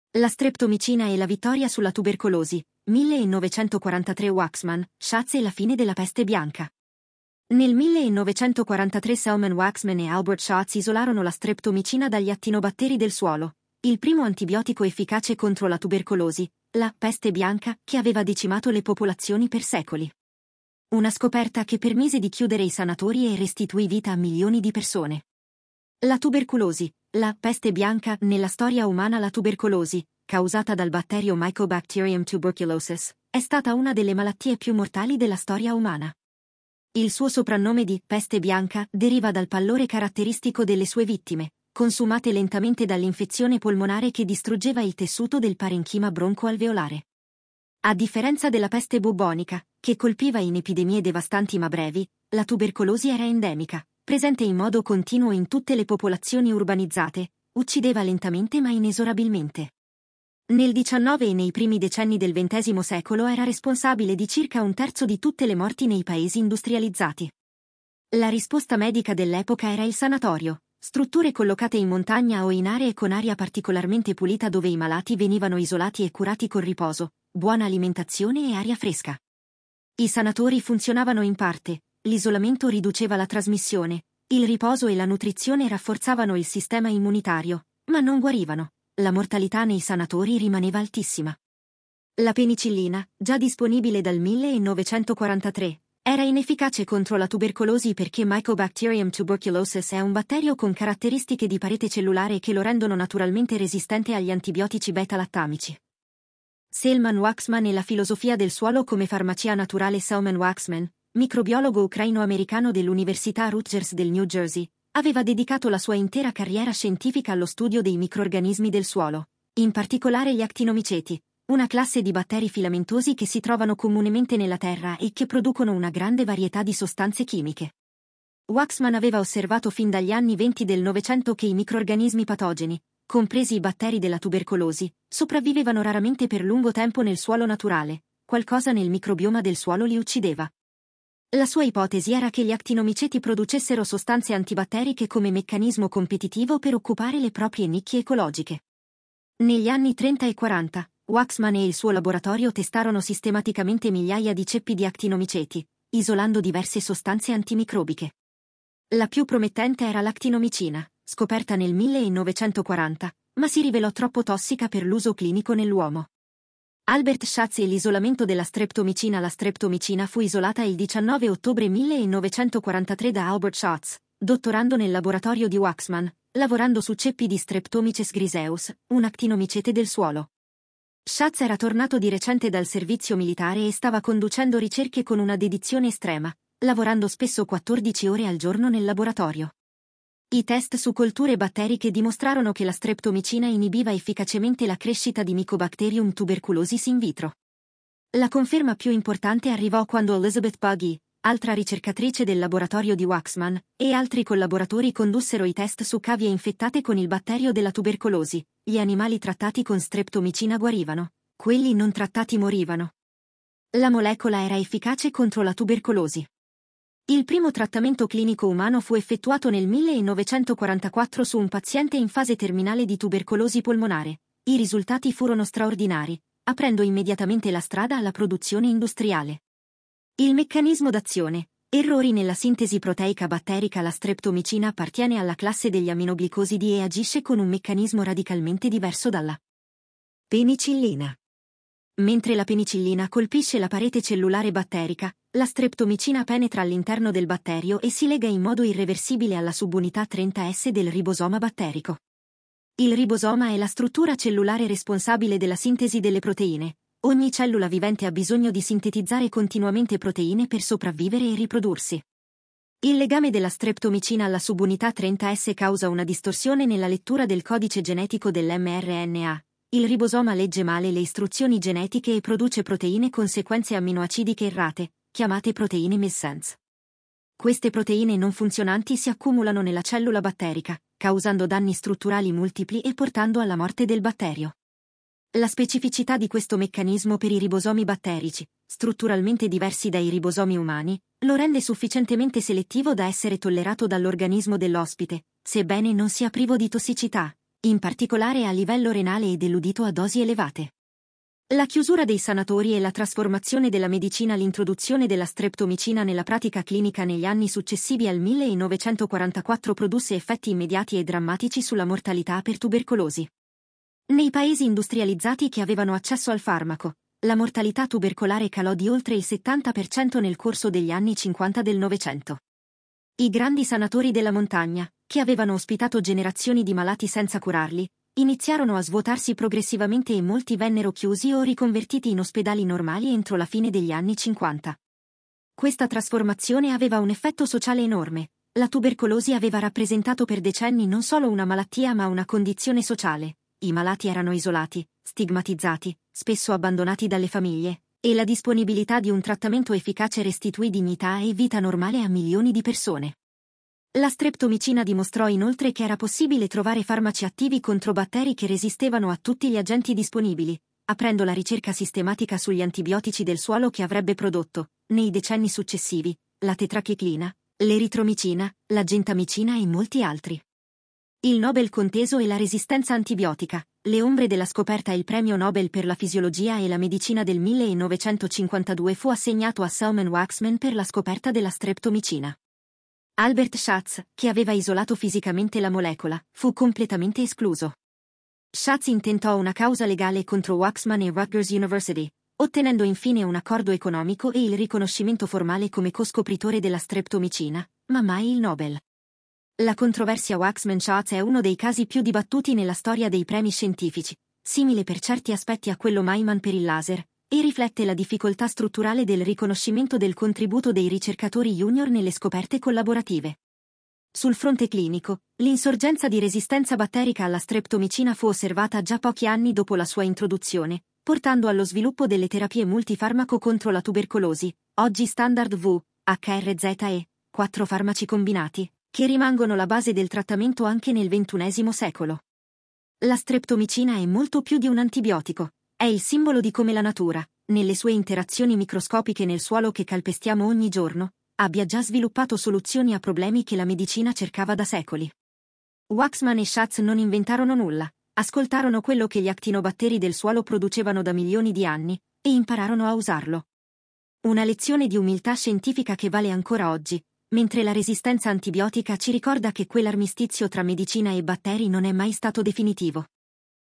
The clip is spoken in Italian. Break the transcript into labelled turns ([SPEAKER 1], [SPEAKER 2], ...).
[SPEAKER 1] La streptomicina e la vittoria sulla tubercolosi, 1943 Waxman, Schatz e la fine della peste bianca. Nel 1943 Selman Waxman e Albert Schatz isolarono la streptomicina dagli attinobatteri del suolo, il primo antibiotico efficace contro la tubercolosi, la peste bianca, che aveva decimato le popolazioni per secoli. Una scoperta che permise di chiudere i sanatori e restituì vita a milioni di persone. La tubercolosi, la peste bianca, nella storia umana la tubercolosi, causata dal batterio Mycobacterium tuberculosis, è stata una delle malattie più mortali della storia umana. Il suo soprannome di peste bianca deriva dal pallore caratteristico delle sue vittime, consumate lentamente dall'infezione polmonare che distruggeva il tessuto del parenchima bronco-alveolare. A differenza della peste bubbonica, che colpiva in epidemie devastanti ma brevi, la tubercolosi era endemica, presente in modo continuo in tutte le popolazioni urbanizzate, uccideva lentamente ma inesorabilmente. Nel XIX e nei primi decenni del XX secolo era responsabile di circa un terzo di tutte le morti nei paesi industrializzati. La risposta medica dell'epoca era il sanatorio, strutture collocate in montagna o in aree con aria particolarmente pulita dove i malati venivano isolati e curati con riposo, buona alimentazione e aria fresca. I sanatori funzionavano in parte, l'isolamento riduceva la trasmissione, il riposo e la nutrizione rafforzavano il sistema immunitario, ma non guarivano. La mortalità nei sanatori rimaneva altissima. La penicillina, già disponibile dal 1943, era inefficace contro la tubercolosi perché Mycobacterium tuberculosis è un batterio con caratteristiche di parete cellulare che lo rendono naturalmente resistente agli antibiotici beta-lattamici. Selman Waxman e la filosofia del suolo come farmacia naturale. Selman Waxman, microbiologo ucraino-americano dell'Università Rutgers del New Jersey, aveva dedicato la sua intera carriera scientifica allo studio dei microrganismi del suolo, in particolare gli actinomiceti, una classe di batteri filamentosi che si trovano comunemente nella terra e che producono una grande varietà di sostanze chimiche. Waxman aveva osservato fin dagli anni 20 del Novecento che i microrganismi patogeni, compresi i batteri della tubercolosi, sopravvivevano raramente per lungo tempo nel suolo naturale, qualcosa nel microbioma del suolo li uccideva. La sua ipotesi era che gli actinomiceti producessero sostanze antibatteriche come meccanismo competitivo per occupare le proprie nicchie ecologiche. Negli anni 30 e 40, Waxman e il suo laboratorio testarono sistematicamente migliaia di ceppi di actinomiceti, isolando diverse sostanze antimicrobiche. La più promettente era l'actinomicina, scoperta nel 1940, ma si rivelò troppo tossica per l'uso clinico nell'uomo. Albert Schatz e l'isolamento della streptomicina. La streptomicina fu isolata il 19 ottobre 1943 da Albert Schatz, dottorando nel laboratorio di Waxman, lavorando su ceppi di Streptomyces griseus, un actinomicete del suolo. Schatz era tornato di recente dal servizio militare e stava conducendo ricerche con una dedizione estrema, lavorando spesso 14 ore al giorno nel laboratorio. I test su colture batteriche dimostrarono che la streptomicina inibiva efficacemente la crescita di Mycobacterium tuberculosis in vitro. La conferma più importante arrivò quando Elizabeth Buggy, altra ricercatrice del laboratorio di Waxman, e altri collaboratori condussero i test su cavie infettate con il batterio della tubercolosi. Gli animali trattati con streptomicina guarivano, quelli non trattati morivano. La molecola era efficace contro la tubercolosi. Il primo trattamento clinico umano fu effettuato nel 1944 su un paziente in fase terminale di tubercolosi polmonare. I risultati furono straordinari, aprendo immediatamente la strada alla produzione industriale. Il meccanismo d'azione. Errori nella sintesi proteica batterica. La streptomicina appartiene alla classe degli aminoglicosidii e agisce con un meccanismo radicalmente diverso dalla penicillina. Mentre la penicillina colpisce la parete cellulare batterica, la streptomicina penetra all'interno del batterio e si lega in modo irreversibile alla subunità 30S del ribosoma batterico. Il ribosoma è la struttura cellulare responsabile della sintesi delle proteine. Ogni cellula vivente ha bisogno di sintetizzare continuamente proteine per sopravvivere e riprodursi. Il legame della streptomicina alla subunità 30S causa una distorsione nella lettura del codice genetico dell'mRNA. Il ribosoma legge male le istruzioni genetiche e produce proteine con sequenze amminoacidiche errate, chiamate proteine missense. Queste proteine non funzionanti si accumulano nella cellula batterica, causando danni strutturali multipli e portando alla morte del batterio. La specificità di questo meccanismo per i ribosomi batterici, strutturalmente diversi dai ribosomi umani, lo rende sufficientemente selettivo da essere tollerato dall'organismo dell'ospite, sebbene non sia privo di tossicità. in particolare a livello renale e dell'udito a dosi elevate. La chiusura dei sanatori e la trasformazione della medicina all'introduzione della streptomicina nella pratica clinica negli anni successivi al 1944 produsse effetti immediati e drammatici sulla mortalità per tubercolosi. Nei paesi industrializzati che avevano accesso al farmaco, la mortalità tubercolare calò di oltre il 70% nel corso degli anni 50 del Novecento. I grandi sanatori della montagna, che avevano ospitato generazioni di malati senza curarli, iniziarono a svuotarsi progressivamente e molti vennero chiusi o riconvertiti in ospedali normali entro la fine degli anni 50. Questa trasformazione aveva un effetto sociale enorme. La tubercolosi aveva rappresentato per decenni non solo una malattia ma una condizione sociale. I malati erano isolati, stigmatizzati, spesso abbandonati dalle famiglie, e la disponibilità di un trattamento efficace restituì dignità e vita normale a milioni di persone. La streptomicina dimostrò inoltre che era possibile trovare farmaci attivi contro batteri che resistevano a tutti gli agenti disponibili, aprendo la ricerca sistematica sugli antibiotici del suolo che avrebbe prodotto, nei decenni successivi, la tetrachiclina, l'eritromicina, la gentamicina e molti altri. Il Nobel conteso e la resistenza antibiotica, le ombre della scoperta. Il premio Nobel per la fisiologia e la medicina del 1952 fu assegnato a Salman Waxman per la scoperta della streptomicina. Albert Schatz, che aveva isolato fisicamente la molecola, fu completamente escluso. Schatz intentò una causa legale contro Waxman e Rutgers University, ottenendo infine un accordo economico e il riconoscimento formale come coscopritore della streptomicina, ma mai il Nobel. La controversia Waxman-Schatz è uno dei casi più dibattuti nella storia dei premi scientifici, simile per certi aspetti a quello Maiman per il laser, e riflette la difficoltà strutturale del riconoscimento del contributo dei ricercatori junior nelle scoperte collaborative. Sul fronte clinico, l'insorgenza di resistenza batterica alla streptomicina fu osservata già pochi anni dopo la sua introduzione, portando allo sviluppo delle terapie multifarmaco contro la tubercolosi, oggi standard V, HRZE, 4 farmaci combinati, che rimangono la base del trattamento anche nel XXI secolo. La streptomicina è molto più di un antibiotico. È il simbolo di come la natura, nelle sue interazioni microscopiche nel suolo che calpestiamo ogni giorno, abbia già sviluppato soluzioni a problemi che la medicina cercava da secoli. Waxman e Schatz non inventarono nulla, ascoltarono quello che gli actinobatteri del suolo producevano da milioni di anni, e impararono a usarlo. Una lezione di umiltà scientifica che vale ancora oggi, mentre la resistenza antibiotica ci ricorda che quell'armistizio tra medicina e batteri non è mai stato definitivo.